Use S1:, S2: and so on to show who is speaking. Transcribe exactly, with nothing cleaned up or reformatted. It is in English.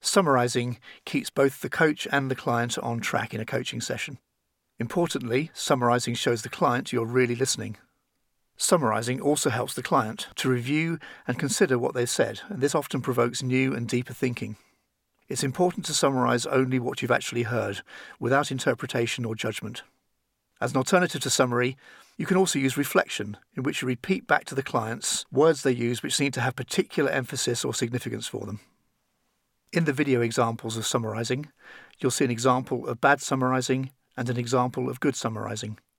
S1: Summarising keeps both the coach and the client on track in a coaching session. Importantly, summarising shows the client you're really listening. Summarising also helps the client to review and consider what they've said, and this often provokes new and deeper thinking. It's important to summarise only what you've actually heard, without interpretation or judgment. As an alternative to summary, you can also use reflection, in which you repeat back to the clients words they use which seem to have particular emphasis or significance for them. In the video examples of summarising, you'll see an example of bad summarising and an example of good summarising.